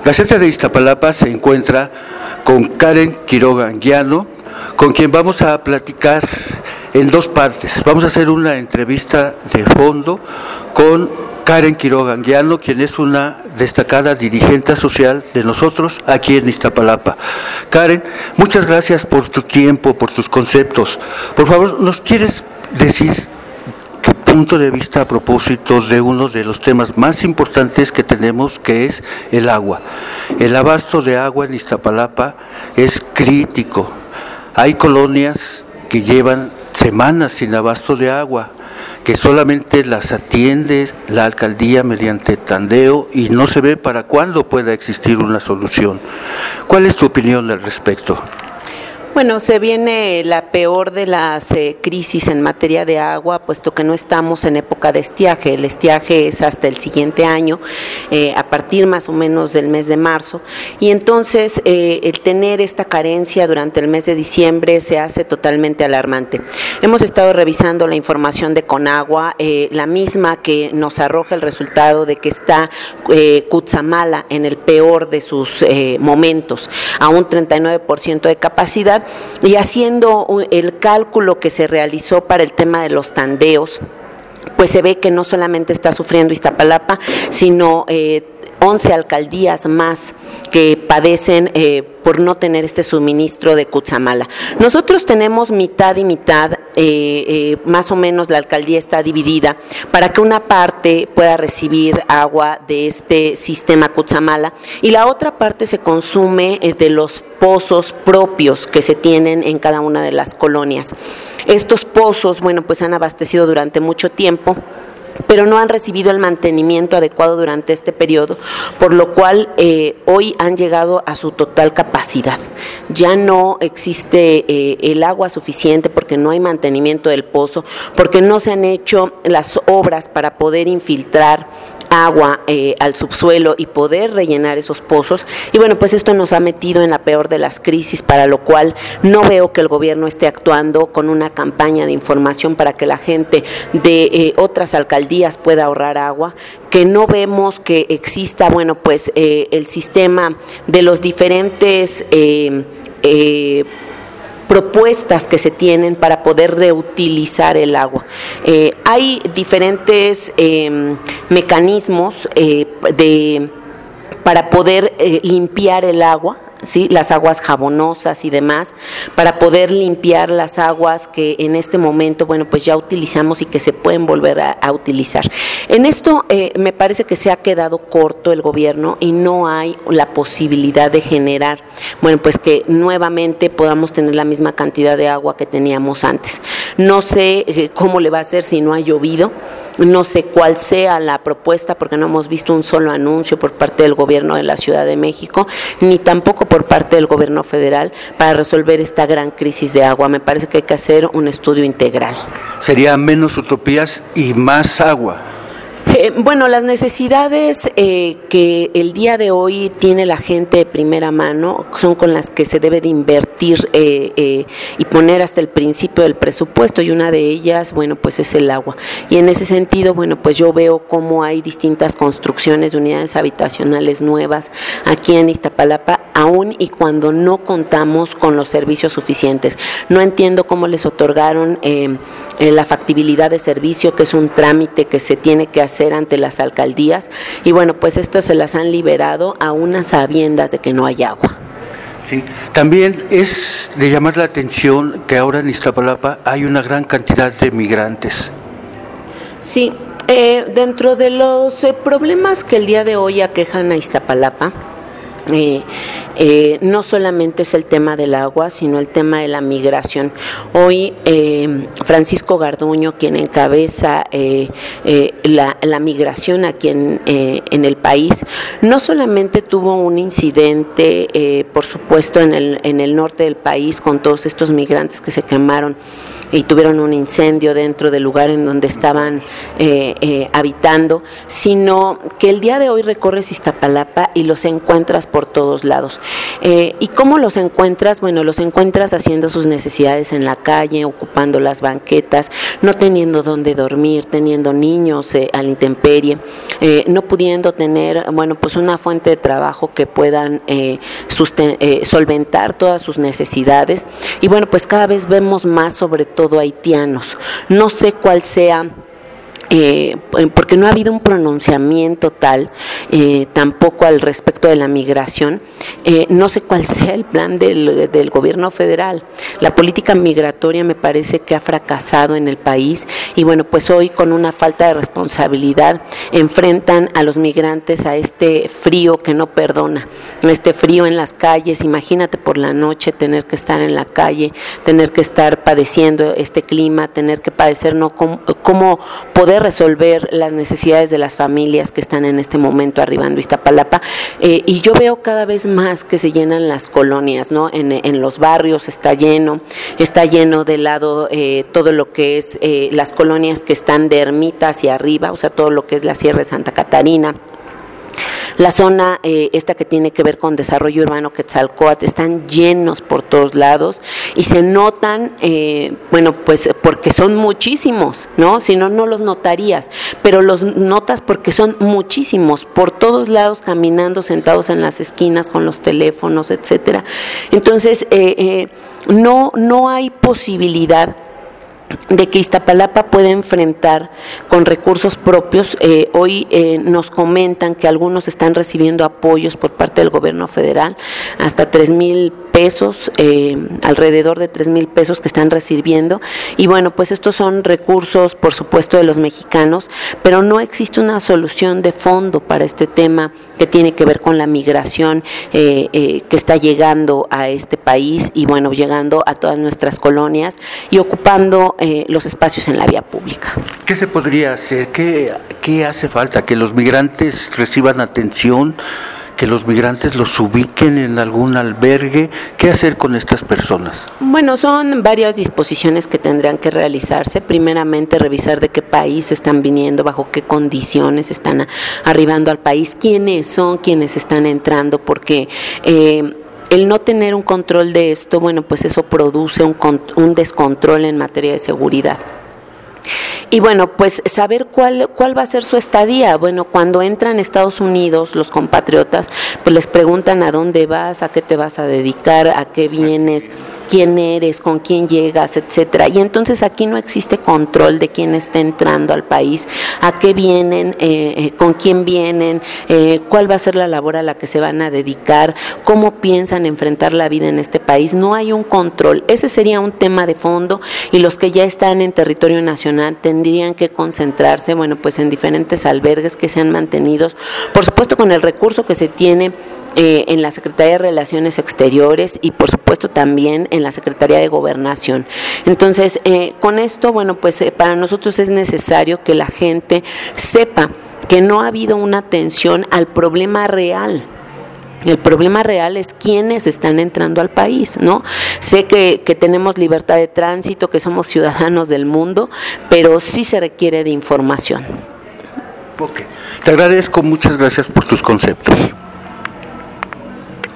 Gaceta de Iztapalapa se encuentra con Karen Quiroga Anguiano, con quien vamos a platicar en dos partes. Vamos a hacer una entrevista de fondo con Karen Quiroga Anguiano, quien es una destacada dirigente social de nosotros aquí en Iztapalapa. Karen, muchas gracias por tu tiempo, por tus conceptos. Por favor, ¿nos quieres decir tu punto de vista a propósito de uno de los temas más importantes que tenemos, que es el agua? El abasto de agua en Iztapalapa es crítico. Hay colonias que llevan semanas sin abasto de agua, que solamente las atiende la alcaldía mediante tandeo y no se ve para cuándo pueda existir una solución. ¿Cuál es tu opinión al respecto? Bueno, se viene la peor de las crisis en materia de agua, puesto que no estamos en época de estiaje. El estiaje es hasta el siguiente año, a partir más o menos del mes de marzo, y entonces el tener esta carencia durante el mes de diciembre se hace totalmente alarmante. Hemos estado revisando la información de Conagua, la misma que nos arroja el resultado de que está Cutzamala en el peor de sus momentos, a un 39% de capacidad. Y haciendo el cálculo que se realizó para el tema de los tandeos, pues se ve que no solamente está sufriendo Iztapalapa, sino 11 alcaldías más que padecen por no tener este suministro de Cutzamala. Nosotros tenemos mitad y mitad, más o menos la alcaldía está dividida para que una parte pueda recibir agua de este sistema Cutzamala y la otra parte se consume de los pozos propios que se tienen en cada una de las colonias. Estos pozos, bueno, pues han abastecido durante mucho tiempo, pero no han recibido el mantenimiento adecuado durante este periodo, por lo cual hoy han llegado a su total capacidad. Ya no existe el agua suficiente porque no hay mantenimiento del pozo, porque no se han hecho las obras para poder infiltrar agua al subsuelo y poder rellenar esos pozos, y bueno, pues esto nos ha metido en la peor de las crisis, para lo cual no veo que el gobierno esté actuando con una campaña de información para que la gente de otras alcaldías pueda ahorrar agua, que no vemos que exista, bueno, pues el sistema de los diferentes propuestas que se tienen para poder reutilizar el agua. Hay diferentes mecanismos para poder limpiar el agua, ¿sí? Las aguas jabonosas y demás, para poder limpiar las aguas que en este momento, bueno, pues ya utilizamos y que se pueden volver a utilizar. En esto me parece que se ha quedado corto el gobierno y no hay la posibilidad de generar, bueno, pues que nuevamente podamos tener la misma cantidad de agua que teníamos antes. No sé cómo le va a hacer si no ha llovido. No sé cuál sea la propuesta, porque no hemos visto un solo anuncio por parte del gobierno de la Ciudad de México, ni tampoco por parte del gobierno federal para resolver esta gran crisis de agua. Me parece que hay que hacer un estudio integral. ¿Sería menos utopías y más agua? Bueno, las necesidades que el día de hoy tiene la gente de primera mano son con las que se debe de invertir y poner hasta el principio del presupuesto, y una de ellas, bueno, pues es el agua. Y en ese sentido, bueno, pues yo veo cómo hay distintas construcciones de unidades habitacionales nuevas aquí en Iztapalapa, aún y cuando no contamos con los servicios suficientes. No entiendo cómo les otorgaron la factibilidad de servicio, que es un trámite que se tiene que hacer ante las alcaldías, y bueno, pues estas se las han liberado a unas sabiendas de que no hay agua. Sí. También es de llamar la atención que ahora en Iztapalapa hay una gran cantidad de migrantes. Sí, dentro de los problemas que el día de hoy aquejan a Iztapalapa, no solamente es el tema del agua, sino el tema de la migración. Hoy Francisco Garduño, quien encabeza la migración aquí en el país, no solamente tuvo un incidente, por supuesto, en el norte del país con todos estos migrantes que se quemaron y tuvieron un incendio dentro del lugar en donde estaban habitando, sino que el día de hoy recorres Iztapalapa y los encuentras por todos lados. ¿Y cómo los encuentras? Bueno, los encuentras haciendo sus necesidades en la calle, ocupando las banquetas, no teniendo dónde dormir, teniendo niños a la intemperie, no pudiendo tener, bueno, pues una fuente de trabajo que puedan solventar todas sus necesidades. Y bueno, pues cada vez vemos más, sobre todo haitianos. No sé cuál sea, porque no ha habido un pronunciamiento tal, tampoco al respecto de la migración. No sé cuál sea el plan del gobierno federal. La política migratoria me parece que ha fracasado en el país y bueno, pues hoy con una falta de responsabilidad enfrentan a los migrantes a este frío que no perdona, este frío en las calles. Imagínate por la noche tener que estar en la calle, tener que estar padeciendo este clima, tener que padecer cómo poder resolver las necesidades de las familias que están en este momento arribando a Iztapalapa. Y yo veo cada vez más que se llenan las colonias, ¿no? En los barrios está lleno del lado todo lo que es las colonias que están de Ermita hacia arriba, o sea, todo lo que es la Sierra de Santa Catarina. La zona esta que tiene que ver con desarrollo urbano Quetzalcóatl están llenos por todos lados y se notan, bueno, pues porque son muchísimos, ¿no? Si no, no los notarías, pero los notas porque son muchísimos, por todos lados caminando, sentados en las esquinas con los teléfonos, etcétera. Entonces, no hay posibilidad de que Iztapalapa pueda enfrentar con recursos propios. Hoy nos comentan que algunos están recibiendo apoyos por parte del gobierno federal, hasta 3,000 pesos, alrededor de 3,000 pesos que están recibiendo, y bueno, pues estos son recursos, por supuesto, de los mexicanos, pero no existe una solución de fondo para este tema que tiene que ver con la migración que está llegando a este país y bueno, llegando a todas nuestras colonias y ocupando los espacios en la vía pública. ¿Qué se podría hacer? ¿Qué hace falta? ¿Que los migrantes reciban atención? ¿Que los migrantes los ubiquen en algún albergue? ¿Qué hacer con estas personas? Bueno, son varias disposiciones que tendrán que realizarse. Primeramente, revisar de qué país están viniendo, bajo qué condiciones están arribando al país, quiénes son quienes están entrando, porque el no tener un control de esto, bueno, pues eso produce un descontrol en materia de seguridad. Y bueno, pues saber cuál va a ser su estadía. Bueno, cuando entran a Estados Unidos los compatriotas, pues les preguntan a dónde vas, a qué te vas a dedicar, a qué vienes, quién eres, con quién llegas, etcétera. Y entonces aquí no existe control de quién está entrando al país, a qué vienen, con quién vienen, cuál va a ser la labor a la que se van a dedicar, cómo piensan enfrentar la vida en este país. No hay un control. Ese sería un tema de fondo y los que ya están en territorio nacional tendrían que concentrarse, bueno, pues en diferentes albergues que sean mantenidos, por supuesto con el recurso que se tiene en la Secretaría de Relaciones Exteriores y por supuesto también en la Secretaría de Gobernación. Entonces, con esto, bueno, pues para nosotros es necesario que la gente sepa que no ha habido una atención al problema real. El problema real es quiénes están entrando al país, ¿no? Sé que tenemos libertad de tránsito, que somos ciudadanos del mundo, pero sí se requiere de información. Okay. Te agradezco, muchas gracias por tus conceptos.